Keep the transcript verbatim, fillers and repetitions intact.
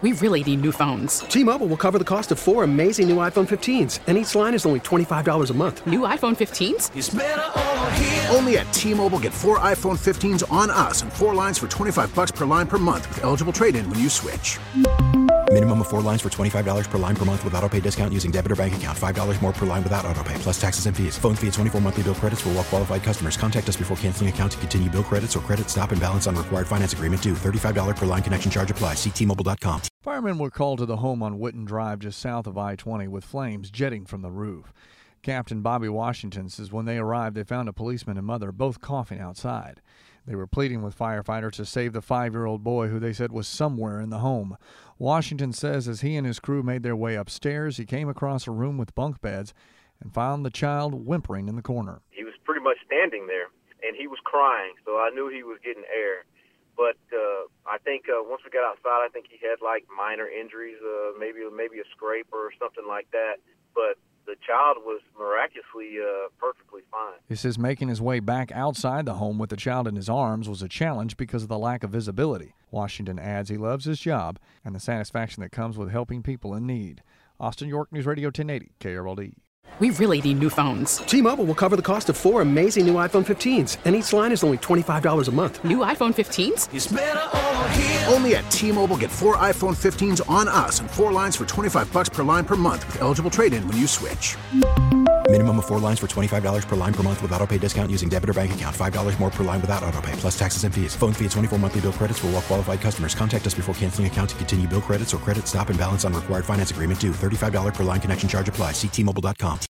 We really need new phones. T-Mobile will cover the cost of four amazing new iPhone fifteens, and each line is only twenty-five dollars a month. New iPhone fifteens? It's better over here. Only at T-Mobile, get four iPhone fifteens on us and four lines for twenty-five dollars per line per month with eligible trade-in when you switch. Minimum of four lines for twenty-five dollars per line per month with autopay discount using debit or bank account. five dollars more per line without autopay, plus taxes and fees. Phone fee at twenty-four monthly bill credits for well-qualified customers. Contact us before canceling account to continue bill credits or credit stop and balance on required finance agreement due. thirty-five dollars per line connection charge applies. See T Mobile dot com. Firemen were called to the home on Witten Drive just south of I twenty with flames jetting from the roof. Captain Bobby Washington says when they arrived, they found a policeman and mother both coughing outside. They were pleading with firefighters to save the five-year-old boy who they said was somewhere in the home. Washington says as he and his crew made their way upstairs, he came across a room with bunk beds and found the child whimpering in the corner. He was pretty much standing there, and he was crying, so I knew he was getting air. But uh, I think uh, once we got outside, I think he had like minor injuries, uh, maybe maybe a scrape or something like that. But the child was miraculously uh, perfectly fine. He says making his way back outside the home with the child in his arms was a challenge because of the lack of visibility. Washington adds he loves his job and the satisfaction that comes with helping people in need. Austin, York News Radio ten eighty, K R L D. We really need new phones. T-Mobile will cover the cost of four amazing new iPhone fifteens, and each line is only twenty-five dollars a month. New iPhone fifteens? It's better over here. Only at T-Mobile, get four iPhone fifteens on us and four lines for twenty-five dollars per line per month with eligible trade-in when you switch. Minimum of four lines for twenty-five dollars per line per month with autopay discount using debit or bank account. five dollars more per line without autopay, plus taxes and fees. Phone fee at twenty-four monthly bill credits for well-qualified customers. Contact us before canceling account to continue bill credits or credit stop and balance on required finance agreement due. thirty-five dollars per line connection charge applies. See T Mobile dot com.